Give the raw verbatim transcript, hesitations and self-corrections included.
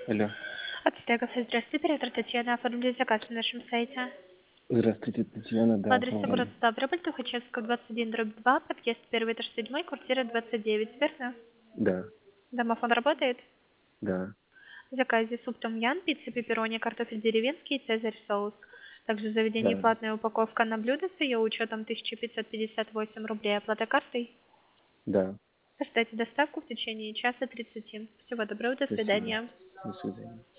Алло. Ацтеков, здравствуйте, оператор Татьяна, оформили заказ на нашем сайте. Здравствуйте, Татьяна, По да, адресу город оформили. Ставрополь, Тухачевского, двадцать один, дробь два, подъезд первый, этаж седьмой, квартира двадцать девять, верно? Да, Домофон работает? да, В заказе суп том ян, пицца пепперони, картофель деревенский и цезарь соус. Также в заведении да, платная упаковка на блюдо с ее учетом тысяча пятьсот пятьдесят восемь рублей, оплата картой. да. Ожидайте доставку в течение часа тридцати. Всего доброго, до Спасибо. свидания. До свидания.